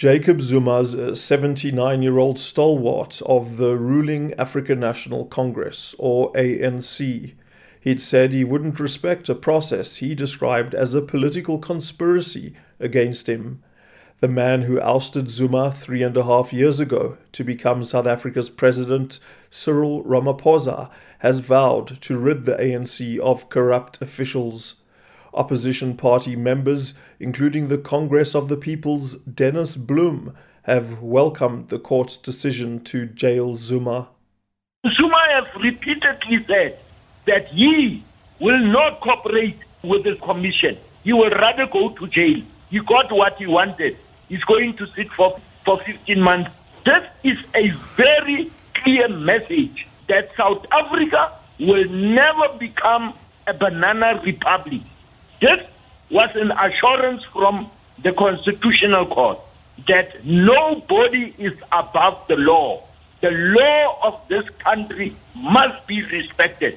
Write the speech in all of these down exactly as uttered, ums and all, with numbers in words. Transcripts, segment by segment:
Jacob Zuma's a seventy-nine-year-old stalwart of the ruling African National Congress, or A N C. He'd said he wouldn't respect a process he described as a political conspiracy against him. The man who ousted Zuma three and a half years ago to become South Africa's president, Cyril Ramaphosa, has vowed to rid the A N C of corrupt officials. Opposition party members, including the Congress of the People's Dennis Bloem, have welcomed the court's decision to jail Zuma. Zuma has repeatedly said that he will not cooperate with the commission. He will rather go to jail. He got what he wanted. He's going to sit for, for fifteen months. This is a very clear message that South Africa will never become a banana republic. This was an assurance from the Constitutional Court that nobody is above the law. The law of this country must be respected.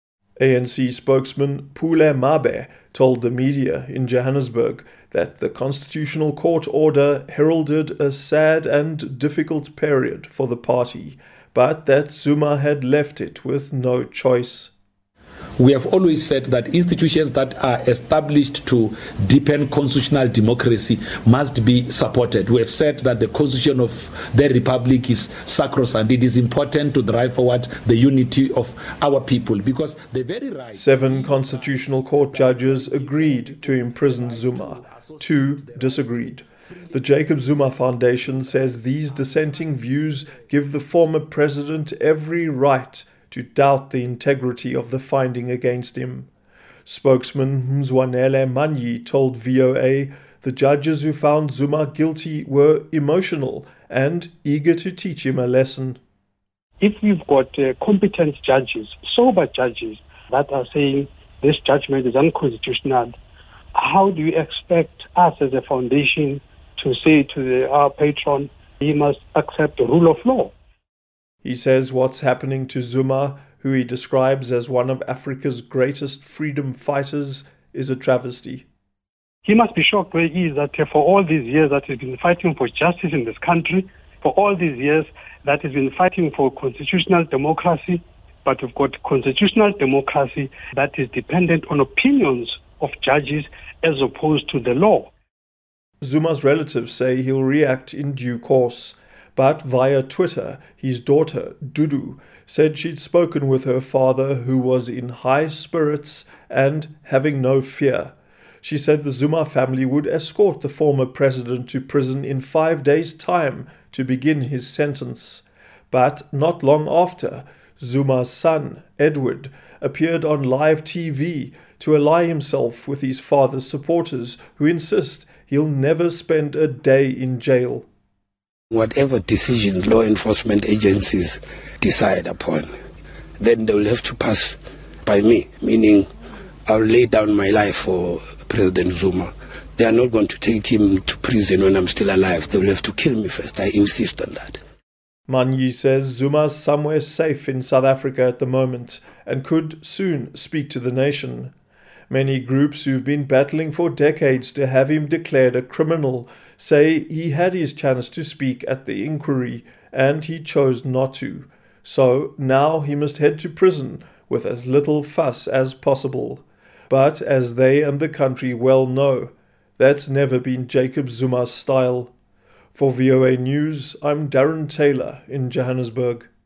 A N C spokesman Pule Mabe told the media in Johannesburg that the Constitutional Court order heralded a sad and difficult period for the party, but that Zuma had left it with no choice. We have always said that institutions that are established to deepen constitutional democracy must be supported. We have said that the constitution of the republic is sacrosanct. It is important to drive forward the unity of our people because the very right... Seven Constitutional Court judges agreed to imprison Zuma. Two disagreed. The Jacob Zuma Foundation says these dissenting views give the former president every right to doubt the integrity of the finding against him. Spokesman Mzwanele Manyi told V O A the judges who found Zuma guilty were emotional and eager to teach him a lesson. If we've got uh, competent judges, sober judges, that are saying this judgment is unconstitutional, how do you expect us as a foundation to say to the, our patron, he must accept the rule of law? He says what's happening to Zuma, who he describes as one of Africa's greatest freedom fighters, is a travesty. He must be shocked where he is that for all these years that he's been fighting for justice in this country, for all these years that he's been fighting for constitutional democracy, but we've got constitutional democracy that is dependent on opinions of judges as opposed to the law. Zuma's relatives say he'll react in due course. But via Twitter, his daughter, Dudu, said she'd spoken with her father, who was in high spirits and having no fear. She said the Zuma family would escort the former president to prison in five days' time to begin his sentence. But not long after, Zuma's son, Edward, appeared on live T V to ally himself with his father's supporters, who insist he'll never spend a day in jail. Whatever decisions law enforcement agencies decide upon, then they will have to pass by me, meaning I'll lay down my life for President Zuma. They are not going to take him to prison when I'm still alive. They will have to kill me first. I insist on that. Manyi says Zuma's somewhere safe in South Africa at the moment and could soon speak to the nation. Many groups who've been battling for decades to have him declared a criminal say he had his chance to speak at the inquiry and he chose not to. So now he must head to prison with as little fuss as possible. But as they and the country well know, that's never been Jacob Zuma's style. For V O A News, I'm Darren Taylor in Johannesburg.